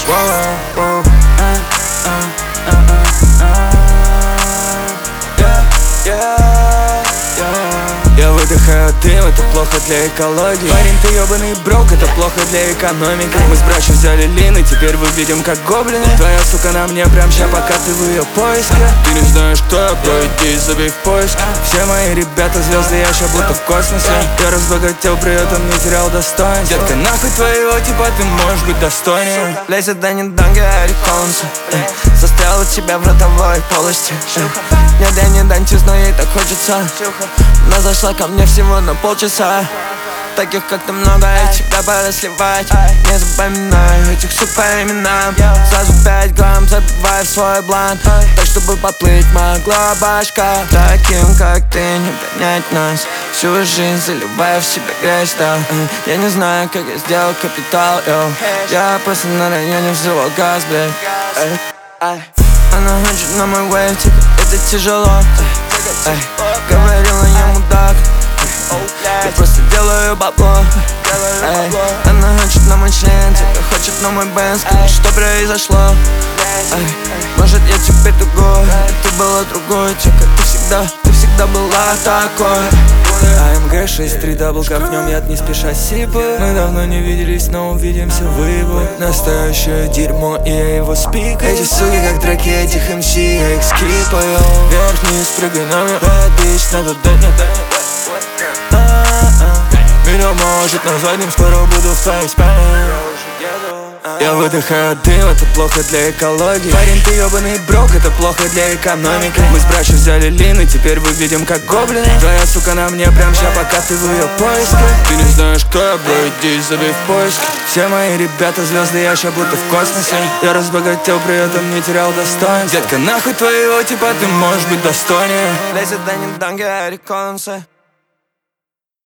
Воу. Я выдыхаю дым, это плохо для экологии. Парень, ты ёбаный брок, это плохо для экономики. Мы с братьев взяли лины, теперь выглядим как гоблины. Твоя сука на мне прям ща, пока ты в ее поиске. Ты не знаешь, кто я, бро, иди и забей в поиск. Все мои ребята звезды, я ща будто в космосе. Я разбогател, при этом не терял достоинства. Детка, нахуй твоего типа, ты можешь быть достойнее. Лезет да не данга, Эрик Холмса. Застрял от тебя в ротовой полости. Нет, я не дантист, но ей так хочется. Она зашла ко мне всего на полчаса. Таких как ты много, и тебя пора сливать. Не запоминаю этих сук по именам. Сразу 5 грамм забиваю в свой блант. Так, чтобы поплыть могла башка. Таким как ты не понять нас. Всю жизнь заливаю в себя грязь, да. Я не знаю, как я сделал капитал, йоу. Я просто на районе взрывал газ, блядь. Она хочет на мой вейв, типа, это тяжело. Говорила я мудак. Я просто делаю бабло. Она хочет на мой член, типа, хочет на мой бенз. Что произошло? Может я теперь другой, ты была другой, типа, ты всегда была такой. АМГ 6-3 дабл, копнем яд не спеша сипы. Мы давно не виделись, но увидимся выебу. Настоящее дерьмо, и я его спикаю. Эти суки как драки этих МС, я их скипаю. Вверх-вниз прыгай на мне, bad bitch, надо дать мне. Меня может на заднем, скоро буду в твоей спальне. Я выдыхаю дым, это плохо для экологии. Парень, ты ёбаный брок, это плохо для экономики. Мы с братьев взяли лины, теперь выглядим как гоблины. Твоя сука на мне прям ща, пока ты в ее поиске. Ты не знаешь, кто я, бро, иди и забей в поиск. Все мои ребята звезды, я ща будто в космосе. Я разбогател, при этом не терял достоинства. Детка, нахуй твоего типа, ты можешь быть достойнее. Лезет да не данга, Эрик Холмса.